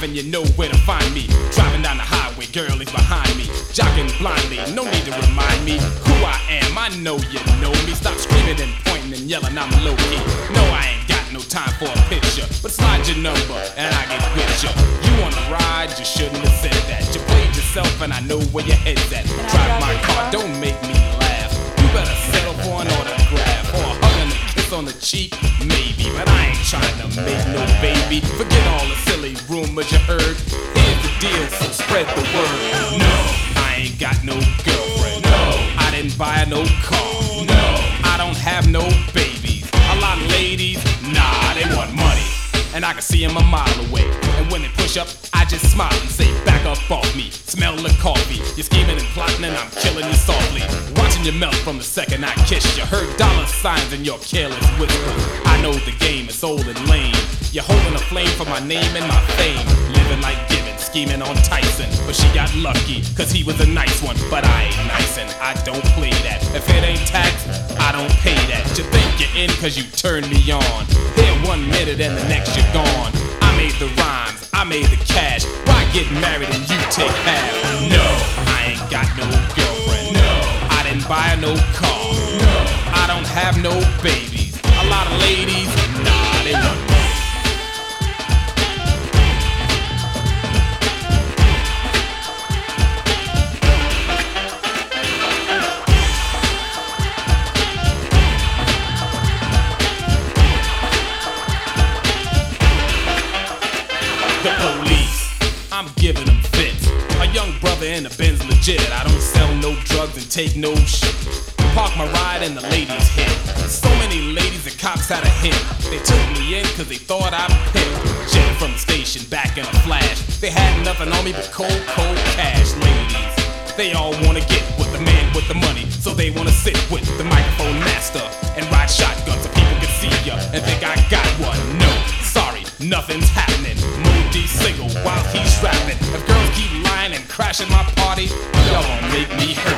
5 and you know where to find me. Driving down the highway, girl is behind me. Jogging blindly, no need to remind me who I am. I know you know me. Stop screaming and pointing and yelling, I'm low key. No, I ain't got no time for a picture, but slide your number and I get with you. You wanna ride, you shouldn't have said that. You played yourself and I know where your head's at. Drive my car, don't make me laugh. You better settle for an autograph or a hug and a kiss on the cheek, maybe. But I ain't trying to make no baby. Forget all the silly rumors you heard. Here's the deal, so spread the word. No, I ain't got no girlfriend. No, I didn't buy no car. No, I don't have no babies. A lot of ladies, nah, they want money, and I can see them a mile away. And when they push up, I just smile and say, back up off me, smell the coffee. You're scheming and plotting and I'm killing you softly. Watching you melt from the second I kiss you. Heard dollar signs in your careless whisper. I know the game is old and lame. You're holding a flame for my name and my fame. Living like Gibbon, scheming on Tyson. But she got lucky, cause he was a nice one. But I ain't nice and I don't play that. If it ain't tax, I don't pay that. You think you're in cause you turned me on. Here 1 minute and the next you're gone. I made the rhymes, I made the cash. Why get married and you take half? No, I ain't got no girlfriend. No, I didn't buy no car. No, I don't have no babies. A lot of ladies, nah, they want money. The police, I'm giving them fits. A young brother in a Benz legit. I don't sell no drugs and take no shit. Park my ride and the ladies hit. So many ladies the cops had a hint. They took me in cause they thought I'd pick. Jetting from the station back in a flash. They had nothing on me but cold cash. Ladies, they all wanna get with the man with the money. So they wanna sit with the microphone master and ride shotgun so people can see ya and think I got one. No, sorry, nothing's happening. Moody single while he's rapping. If girls keep lying and crashing my party, y'all gon' make me hurt.